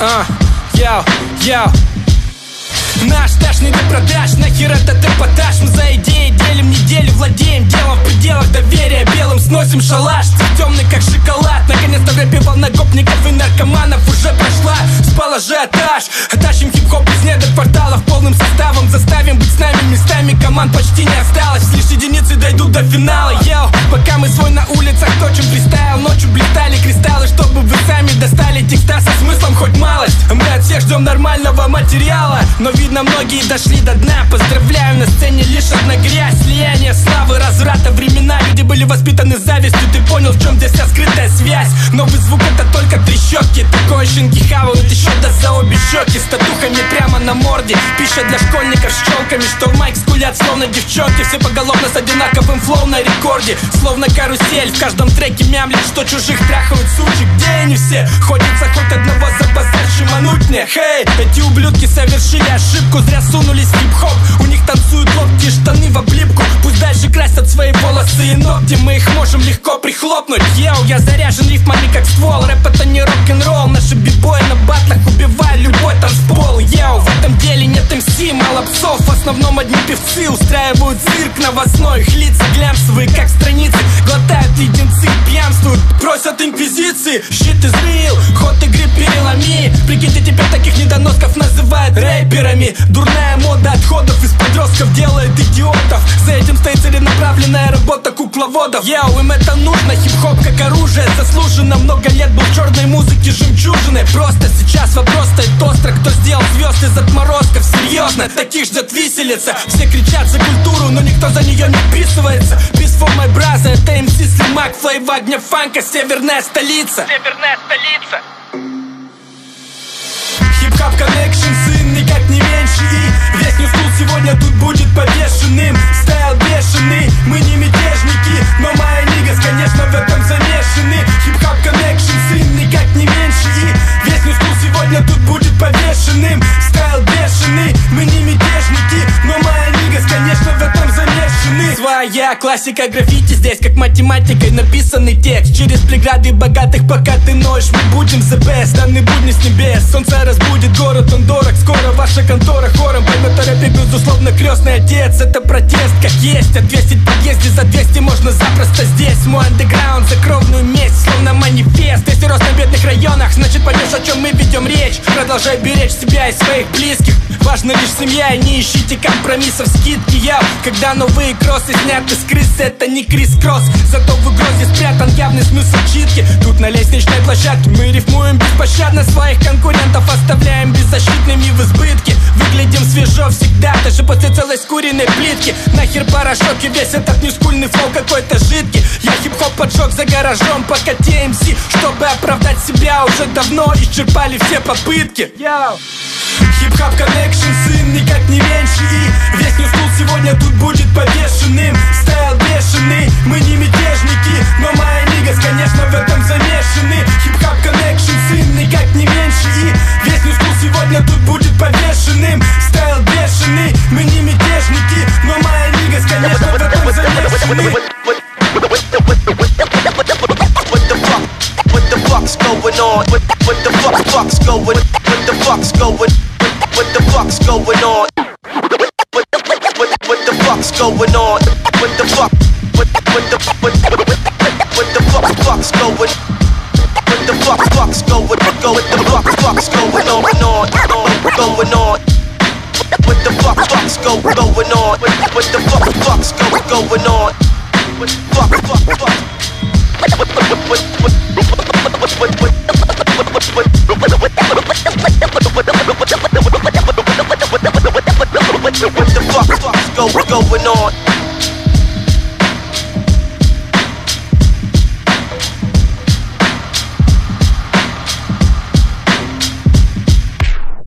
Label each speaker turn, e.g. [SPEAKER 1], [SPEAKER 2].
[SPEAKER 1] Йоу. Наш ташный продаж, нахер этот эпатаж. Мы за идеи делим неделю, владеем делом в пределах доверия. Белым сносим шалаш, темный как шоколад. Наконец-то в рэпе волна гопников и наркоманов уже прошла. Спал ажиотаж, тащим хип-хоп из недр кварталов полным составом. Заставим быть с нами местами, команд почти не осталось. Лишь единицы дойдут до финала. Йоу, пока мы свой на улицах точим фристайл. Ночью блистали кристаллы, чтобы вы сами достали текста со смыслом хоть малость. Мы от всех ждем нормального материала, но видно, многие дошли до дна. Поздравляю, на сцене лишь одна грязь. Слияние славы, разврата, времена. Люди были воспитаны завистью, ты понял, в чем здесь вся скрытая связь. Новый звук это только трещотки. Такое щенки хавают еще до за обе щеки. С татухами прямо на морде. Пища для школьников с челками, что в майк скулят словно девчонки. Все поголовно с одинаковым флоу на рекорде. Словно карусель, в каждом треке мямлит, что чужих трахают сучек. Где они все? Хочется хоть одного за базар шимануть мне. Хей, эти ублюдки совершили ошибку, зря сунулись в хип-хоп. У них танцуют локти и штаны в облипку. Пусть дальше красят свои волосы и ногти, мы их можем легко прихлопнуть. Йоу, я заряжен рифмами как ствол. Рэп это не рок-н-ролл. Наши бибои на батлах убивают любой танцпол. Йоу, в этом деле нет МС, мало псов. В основном одни певцы устраивают цирк новостной. Их лица глянцевые, как страницы. Глотают леденцы, пьянствуют, просят инквизиции. Shit is real, ход игры переломи. Прикиньте, теперь таких недоносков называют рэперами. Дурная мода отходов из подростков делает идиотов. За этим стоит целенаправленная работа кукловодов. Йоу, им это нужно, хип-хоп как оружие. Заслуженно много лет был в черной музыке жемчужины. Просто сейчас вопрос стоит остро. Кто сделал звезд из отморозков? Серьезно, таких ждет виселица. Все кричат за культуру, но никто за нее не вписывается. Peace for my brother, это MC Слимак, Флейв, огня фанка, северная столица. Хип-хоп коннекшн, сын никак не меньше. И весь New School сегодня тут будет повешенным. Стайл бешеный, мы не мятежники, но мои нигас, конечно, в этом замешаны. Хип-хоп коннекшн, сын никак не меньше. И весь New School сегодня тут будет повешенным. Стайл бешеный, мы не мятежники, но мои нигас, конечно, в этом замешаны. Своя классика граффити здесь, как математикой написанный текст. Через преграды богатых, пока ты ноешь, мы будем the best. Данные будни с небес, солнце разбудит город, он дорог. Скоро ваша контора хором поймет о рэпе, безусловно, крестный отец. Это протест, как есть, отвесить в подъезде за 200 можно запросто здесь. Мой андеграунд за кровную месть, словно манифест. Если рост на бедных районах, значит поймешь, о чем мы ведем речь. Продолжай беречь себя и своих близких. Важна лишь семья, и не ищите компромиссов, скидки. Я, когда новые кроссы сняты с крысы, это не крис-кросс. Зато в угрозе спрятан явный смысл читки. Тут на лестничной площадке мы рифмуем беспощадно. Своих конкурентов оставляем беззащитными в избытке. Выглядим свежо всегда, даже после целой скуренной плитки. Нахер порошок и весь этот ньюскульный флоу какой-то жидкий. Я хип-хоп поджег за гаражом, пока TMC, чтобы оправдать себя, уже давно исчерпали все попытки. Хип-хоп коннекшн, сын никак не меньше. И весь New School сегодня тут будет повешенным. Стайл бешеный, мы не мятежники, но мои нигас, конечно, в этом замешаны. Хип-хоп коннекшн, сын никак не меньше. И весь New School сегодня тут будет повешенным. Стайл бешеный, мы не мятежники, но мои нигас, конечно, в этом замешаны.
[SPEAKER 2] What the fuck's going on? What the fuck's going? What the fuck's going? What the fuck's going on? What the fuck's going on? What the fuck? What the fuck's going? What the fuck's going on? Going on? What the fuck's going on? What the fuck's going on? Fuck. What the fuck's going on?